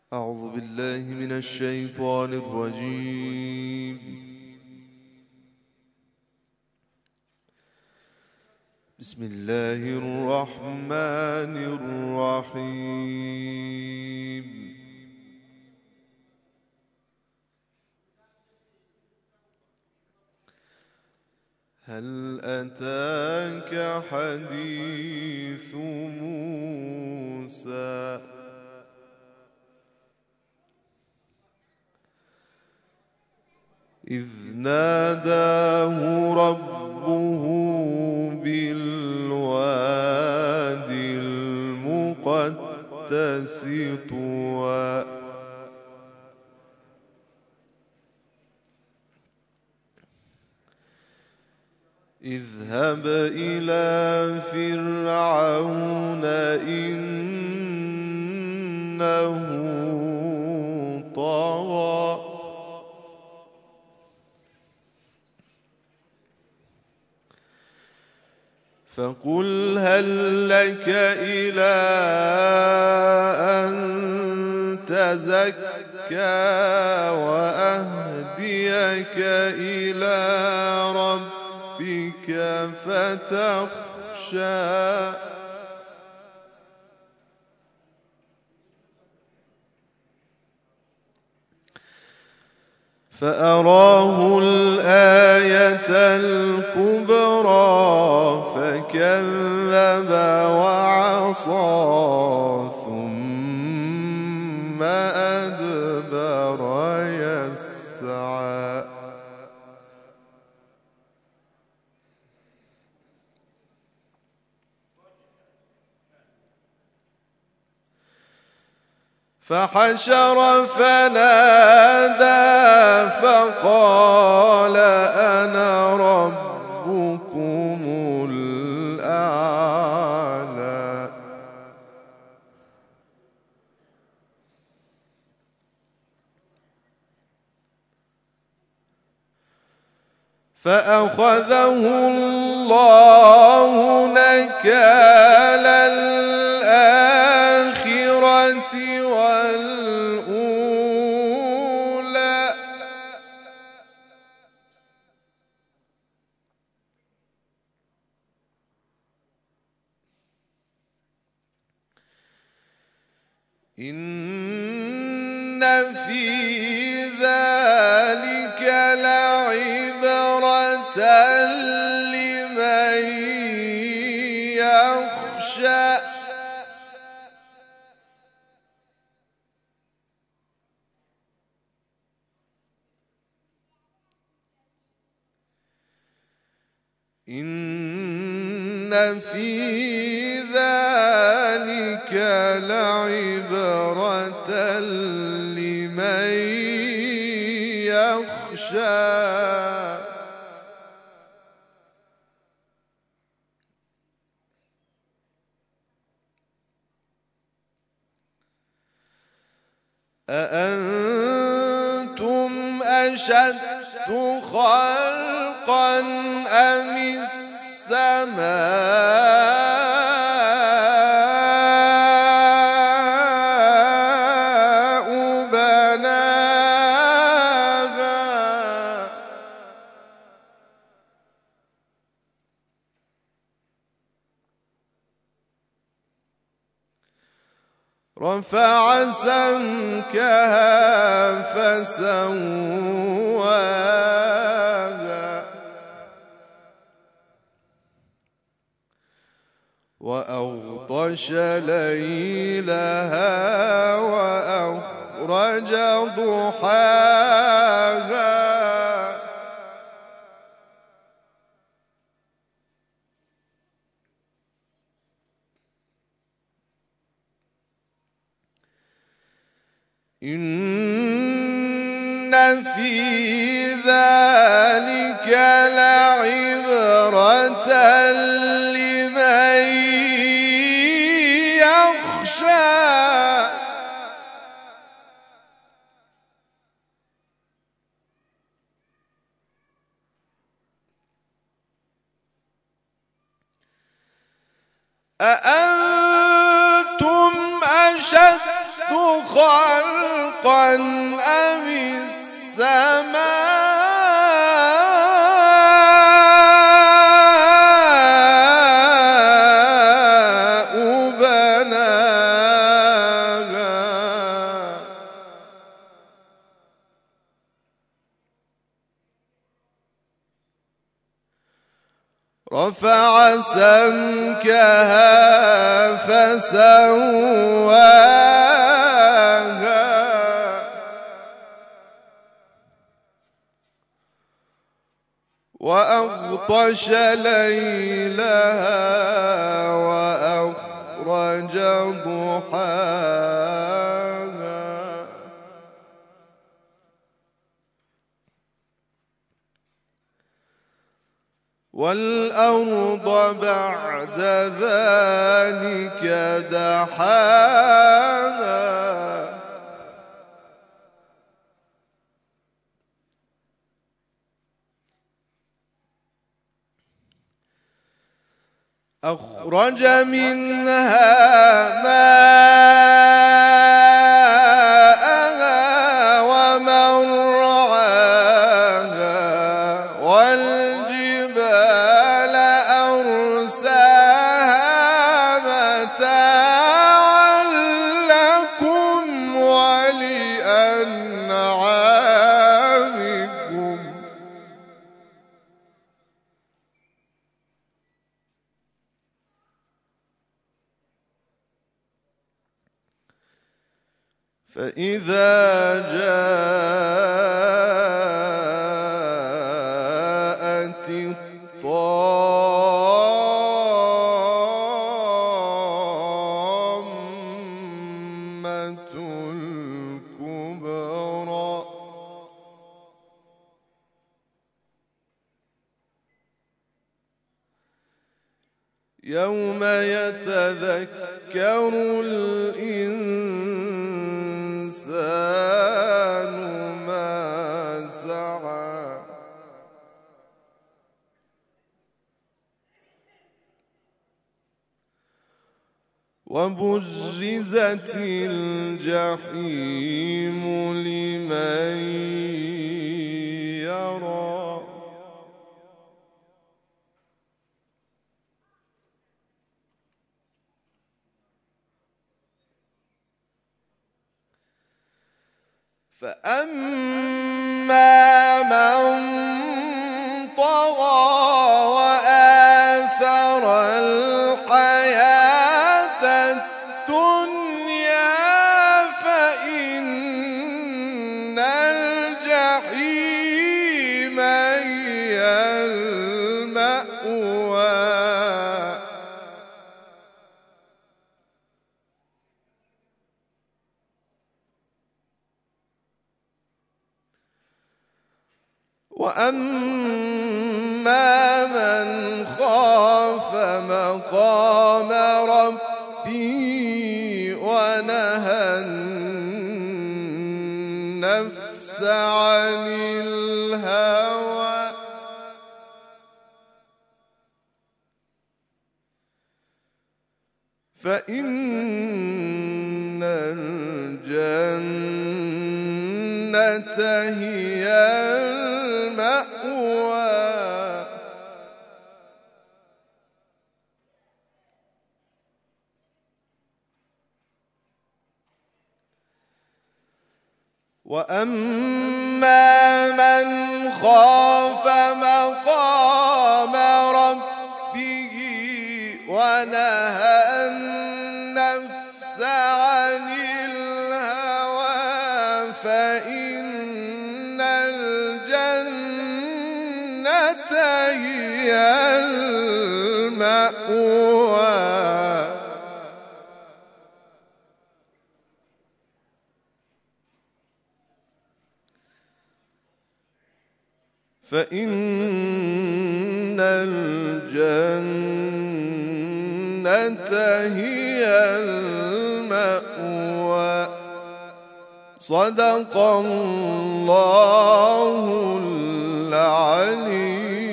أعوذ بالله من الشيطان الرجيم. بسم الله الرحمن الرحيم. هل أتاك حديث موسى إذ ناداه ربه بالواد المقدس طوى اذهب إلى فرعون إنه طغى فقل هل لك إلى أن تزكى وأهديك إلى ربك فتخشى فأراه الآية الكبرى فكذب وعصى ثم أدبر يسعى فحشر فنادى فقال أنا ربكم الأعلى فأخذه الله نكال الآخرة والأولى إن في ذلك لعبرة لمن يخشى إن في ذلك لعبرة لمن يخشى أأنتم أشد خلقا أم السماء بناها رفع سمكها فسواها وأغطش ليلها وأخرج ضحاها إن في ذلك لعبرة لمن يخشى أأنتم أشد خلقا أم السماء بناها رفع سمكها فسواها وأغطش ليلها وأخرج ضحاها والأرض بعد ذلك دحاها أخرج منها ماءها ومرعاها والجبال أرساها متاعا لكم ولأنعامكم فإذا جاءت الطامة الكبرى يوم يتذكر الإنسان ما سعى وبرزت الجحيم لمن يرى فأما من طغى وآثر الحياة الدنيا فإن الجحيم هي المأوى وأما من خاف مقام ربه ونهى النفس عن الهوى فإن الجنة هي المأوى وأما من خاف مقام ربه ونهى النفس عن الهوى فإن الجنة هي المأوى فإن الجنة هي المأوى صدق الله العليم